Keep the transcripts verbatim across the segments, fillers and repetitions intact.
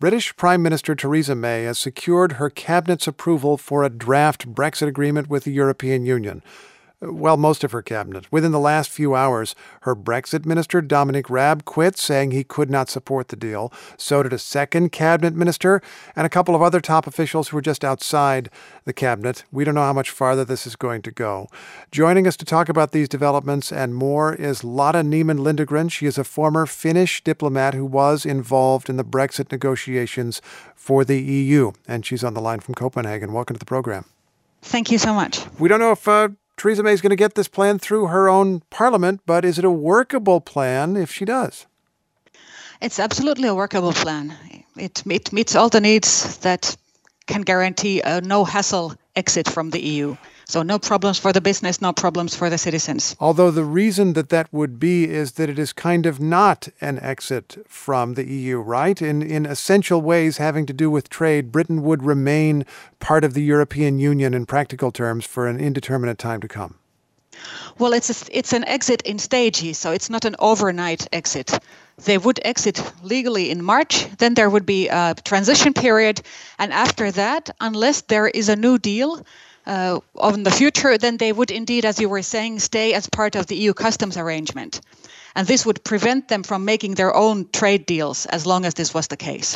British Prime Minister Theresa May has secured her cabinet's approval for a draft Brexit agreement with the European Union. Well, most of her cabinet. Within the last few hours, her Brexit minister, Dominic Raab, quit, saying he could not support the deal. So did a second cabinet minister and a couple of other top officials who were just outside the cabinet. We don't know how much farther this is going to go. Joining us to talk about these developments and more is Lotta Niemen-Lindegren. She is a former Finnish diplomat who was involved in the Brexit negotiations for the E U. And she's on the line from Copenhagen. Welcome to the program. Thank you so much. We don't know if uh, Theresa May is going to get this plan through her own parliament, but is it a workable plan if she does? It's absolutely a workable plan. It, it meets all the needs that can guarantee a no-hassle exit from the E U. So no problems for the business, no problems for the citizens. Although the reason that that would be is that it is kind of not an exit from the E U, right? In in essential ways having to do with trade, Britain would remain part of the European Union in practical terms for an indeterminate time to come. Well, it's a, it's an exit in stages, so it's not an overnight exit. They would exit legally in March, then there would be a transition period, and after that, unless there is a new deal uh, on the future, then they would indeed, as you were saying, stay as part of the E U customs arrangement. And this would prevent them from making their own trade deals as long as this was the case.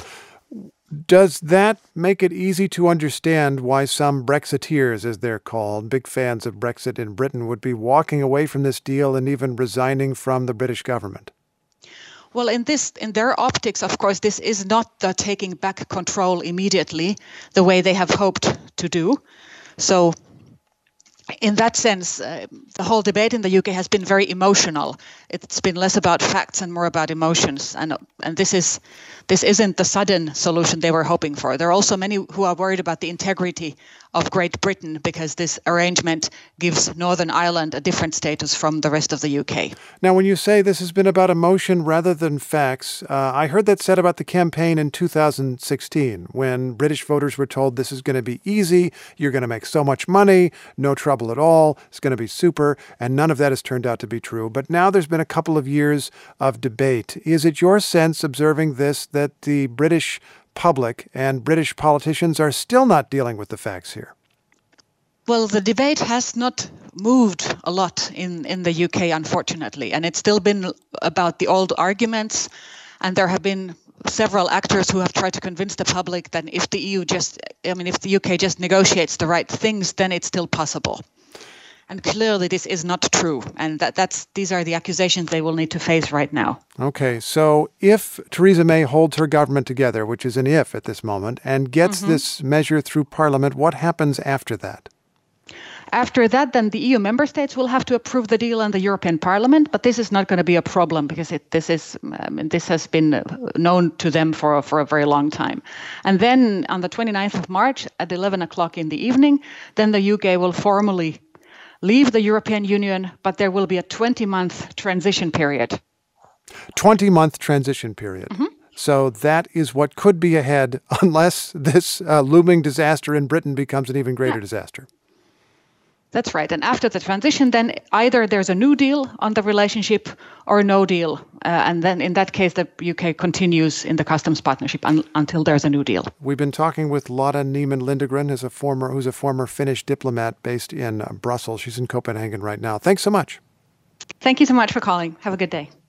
Does that make it easy to understand why some Brexiteers, as they're called, big fans of Brexit in Britain, would be walking away from this deal and even resigning from the British government? Well, in this, in their optics, of course, this is not the taking back control immediately, the way they have hoped to do. So in that sense, uh, the whole debate in the U K has been very emotional. It's been less about facts and more about emotions. And and this is this isn't the sudden solution they were hoping for. There are also many who are worried about the integrity of Great Britain because this arrangement gives Northern Ireland a different status from the rest of the U K. Now, when you say this has been about emotion rather than facts, uh, I heard that said about the campaign in two thousand sixteen when British voters were told this is going to be easy, you're going to make so much money, no trouble at all, it's going to be super, and none of that has turned out to be true. But now there's been a couple of years of debate. Is it your sense, observing this, that the British public and British politicians are still not dealing with the facts here? Well, the debate has not moved a lot in, in the U K, unfortunately, and it's still been about the old arguments, and there have been several actors who have tried to convince the public that if the E U just, I mean, if the U K just negotiates the right things, then it's still possible. And clearly this is not true. And that, that's these are the accusations they will need to face right now. Okay, so if Theresa May holds her government together, which is an if at this moment, and gets mm-hmm. this measure through Parliament, what happens after that? After that, then the E U member states will have to approve the deal in the European Parliament, but this is not going to be a problem because it, this is um, this has been known to them for, for a very long time. And then on the twenty-ninth of March at eleven o'clock in the evening, then the U K will formally leave the European Union, but there will be a twenty-month transition period. twenty-month transition period. Mm-hmm. So that is what could be ahead unless this uh, looming disaster in Britain becomes an even greater yeah. disaster. That's right. And after the transition, then either there's a new deal on the relationship or no deal. Uh, and then in that case, the U K continues in the customs partnership un- until there's a new deal. We've been talking with Lotta Niemen-Lindegren, who's a former, who's a former Finnish diplomat based in uh, Brussels. She's in Copenhagen right now. Thanks so much. Thank you so much for calling. Have a good day.